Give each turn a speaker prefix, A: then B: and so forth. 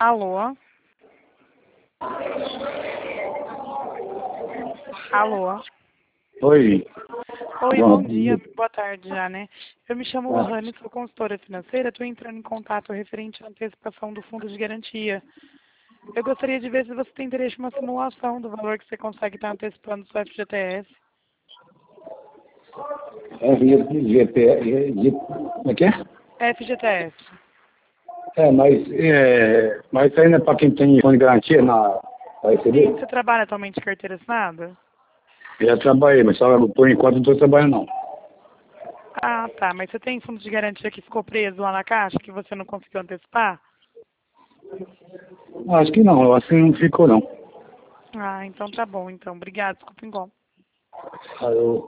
A: Alô? Alô?
B: Oi.
A: Oi, bom dia. Boa tarde já, né? Eu me chamo Lohane, sou consultora financeira. Estou entrando em contato referente à antecipação do fundo de garantia. Eu gostaria de ver se você tem interesse em uma simulação do valor que você consegue estar antecipando do seu FGTS.
B: Como é que é?
A: FGTS.
B: Mas isso ainda é para quem tem fundo de garantia vai
A: Sim,
B: receber?
A: você trabalha atualmente em carteira assinada?
B: Eu já trabalhei, mas só por enquanto não estou trabalhando não.
A: Ah, tá. Mas você tem fundo de garantia que ficou preso lá na caixa, que você não conseguiu antecipar?
B: Acho que não, assim não ficou não.
A: Ah, então tá bom. Então, obrigada. Desculpa, igual.
B: Aí eu